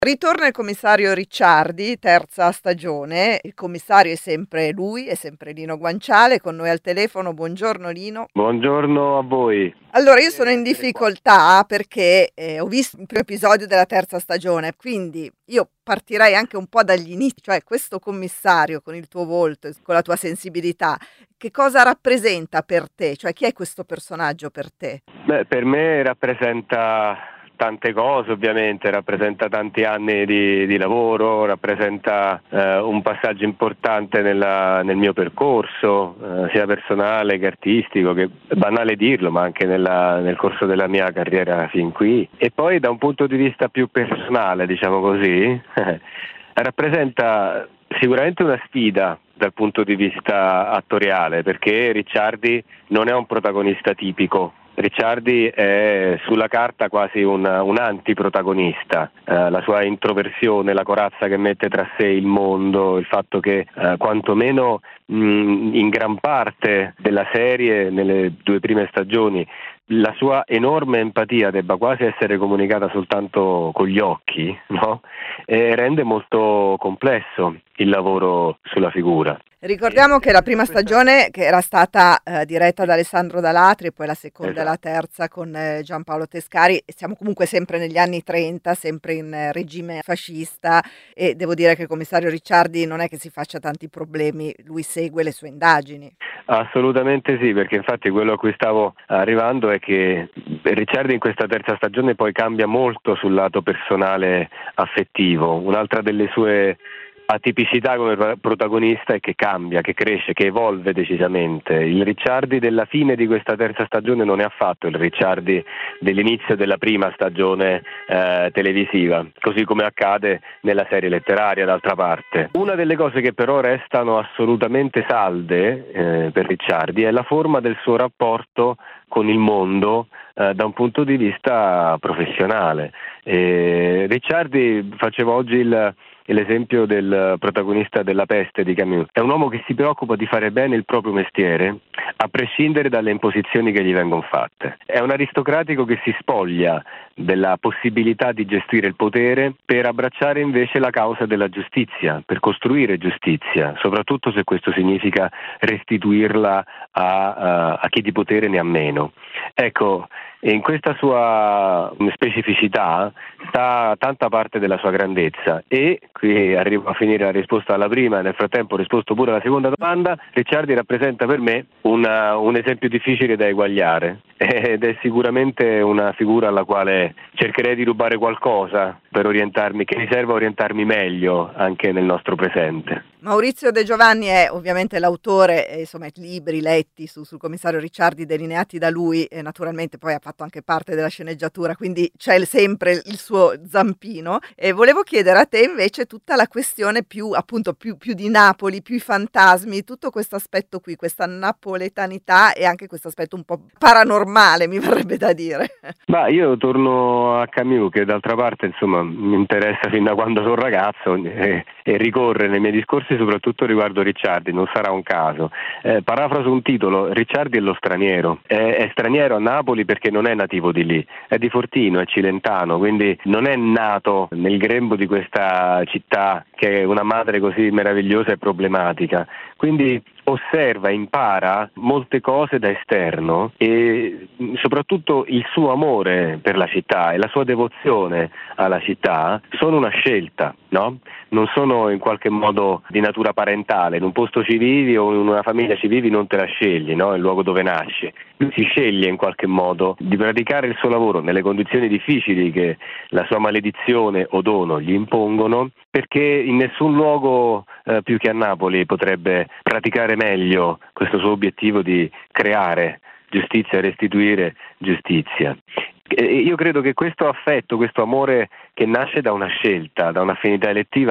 Ritorna il commissario Ricciardi, terza stagione. Il commissario è sempre lui, è sempre Lino Guanciale, con noi al telefono. Buongiorno Lino. Buongiorno a voi. Allora, io sono in difficoltà perché ho visto il primo episodio della terza stagione, quindi io partirei anche un po' dagli inizi, cioè questo commissario con il tuo volto, e con la tua sensibilità, che cosa rappresenta per te? Cioè, chi è questo personaggio per te? Beh, per me rappresenta tante cose, ovviamente, rappresenta tanti anni di lavoro, rappresenta un passaggio importante nel mio percorso, sia personale che artistico, che è banale dirlo, ma anche nel corso della mia carriera fin qui. E poi da un punto di vista più personale, diciamo così, rappresenta sicuramente una sfida dal punto di vista attoriale, perché Ricciardi non è un protagonista tipico. Ricciardi è sulla carta quasi un antiprotagonista, la sua introversione, la corazza che mette tra sé il mondo, il fatto che quantomeno in gran parte della serie, nelle 2 prime stagioni, la sua enorme empatia debba quasi essere comunicata soltanto con gli occhi, no? E rende molto complesso il lavoro sulla figura. Ricordiamo che la prima stagione che era stata diretta da Alessandro Dalatri e poi la seconda e la terza con Giampaolo Tescari, siamo comunque sempre negli anni 30, sempre in regime fascista, e devo dire che il commissario Ricciardi non è che si faccia tanti problemi, lui segue le sue indagini. Assolutamente sì, perché infatti quello a cui stavo arrivando è che Ricciardi in questa terza stagione poi cambia molto sul lato personale affettivo. Un'altra delle sue atipicità come protagonista è che cambia, che cresce, che evolve decisamente. Il Ricciardi della fine di questa terza stagione non è affatto il Ricciardi dell'inizio della prima stagione televisiva, così come accade nella serie letteraria d'altra parte. Una delle cose che però restano assolutamente salde per Ricciardi è la forma del suo rapporto con il mondo da un punto di vista professionale. Ricciardi, facevo oggi l'esempio del protagonista della Peste di Camus, è un uomo che si preoccupa di fare bene il proprio mestiere a prescindere dalle imposizioni che gli vengono fatte. È un aristocratico che si spoglia della possibilità di gestire il potere per abbracciare invece la causa della giustizia, per costruire giustizia, soprattutto se questo significa restituirla a chi di potere ne ha meno. Ecco, in questa sua specificità sta tanta parte della sua grandezza, e qui arrivo a finire la risposta alla prima e nel frattempo ho risposto pure alla seconda domanda. Ricciardi rappresenta per me un esempio difficile da eguagliare ed è sicuramente una figura alla quale cercherei di rubare qualcosa per orientarmi, che mi serva a orientarmi meglio anche nel nostro presente. Maurizio De Giovanni è ovviamente l'autore, insomma, i libri letti sul commissario Ricciardi delineati da lui, e naturalmente poi ha fatto anche parte della sceneggiatura, quindi c'è sempre il suo zampino. E volevo chiedere a te invece tutta la questione più di Napoli, più i fantasmi, tutto questo aspetto qui, questa napoletanità e anche questo aspetto un po' paranormale, mi verrebbe da dire. Ma io torno a Camus, che d'altra parte insomma mi interessa fin da quando sono ragazzo e ricorre nei miei discorsi soprattutto riguardo Ricciardi, non sarà un caso. Parafraso un titolo: Ricciardi è lo straniero, è straniero a Napoli perché non è nativo di lì, è di Fortino, è cilentano, quindi non è nato nel grembo di questa città che è una madre così meravigliosa e problematica, quindi osserva, impara molte cose da esterno, e soprattutto il suo amore per la città e la sua devozione alla città sono una scelta, no? Non sono in qualche modo di natura parentale. In un posto ci vivi o in una famiglia ci vivi, non te la scegli, no? È il luogo dove nasci. Lui si sceglie in qualche modo di praticare il suo lavoro nelle condizioni difficili che la sua maledizione o dono gli impongono, perché in nessun luogo più che a Napoli potrebbe praticare meglio questo suo obiettivo di creare giustizia e restituire giustizia. Io credo che questo affetto, questo amore che nasce da una scelta, da un'affinità elettiva,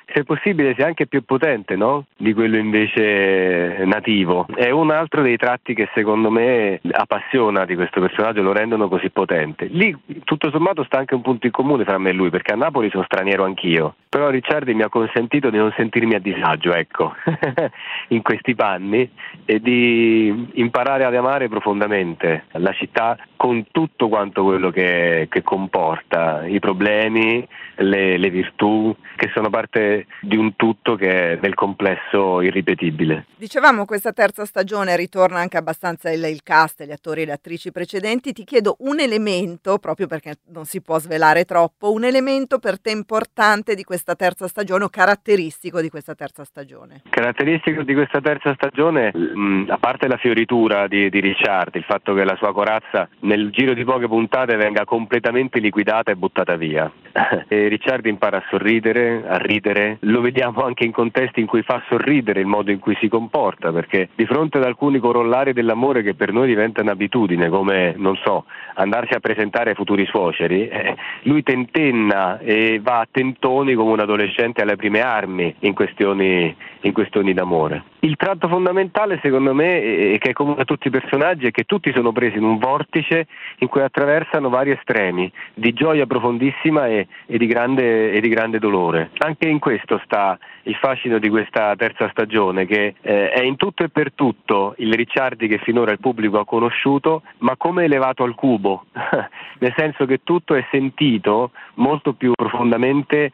se possibile sia anche più potente, no? Di quello invece nativo. È un altro dei tratti che secondo me appassiona di questo personaggio, lo rendono così potente. Lì tutto sommato sta anche un punto in comune fra me e lui, perché a Napoli sono straniero anch'io, però Ricciardi mi ha consentito di non sentirmi a disagio, ecco, in questi panni, e di imparare ad amare profondamente la città con tutto quanto quello che comporta, i problemi, le virtù, che sono parte di un tutto che è nel complesso irripetibile. Dicevamo, questa terza stagione ritorna anche abbastanza il cast, gli attori e le attrici precedenti. Ti chiedo un elemento, proprio perché non si può svelare troppo, un elemento per te importante di questa terza stagione o caratteristico di questa terza stagione. Caratteristico di questa terza stagione, a parte la fioritura di Ricciardi, il fatto che la sua corazza nel giro di poche puntate venga completamente liquidata e buttata via. E Ricciardi impara a sorridere, a ridere, lo vediamo anche in contesti in cui fa sorridere il modo in cui si comporta, perché di fronte ad alcuni corollari dell'amore che per noi diventano abitudine, come, non so, andarsi a presentare ai futuri suoceri, lui tentenna e va a tentoni come un adolescente alle prime armi in questioni d'amore. Il tratto fondamentale secondo me, che è comune a tutti i personaggi, è che tutti sono presi in un vortice in cui attraversano vari estremi di gioia profondissima e di grande dolore. Anche in questo sta il fascino di questa terza stagione, che è in tutto e per tutto il Ricciardi che finora il pubblico ha conosciuto, ma come elevato al cubo, nel senso che tutto è sentito molto più profondamente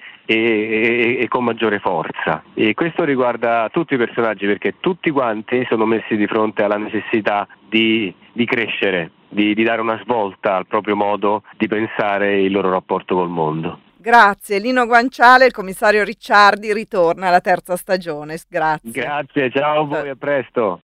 e con maggiore forza. E questo riguarda tutti i personaggi, perché tutti quanti sono messi di fronte alla necessità di crescere, di dare una svolta al proprio modo di pensare il loro rapporto col mondo. Grazie. Lino Guanciale, il commissario Ricciardi, ritorna alla terza stagione. Grazie. Grazie, ciao a voi, a presto.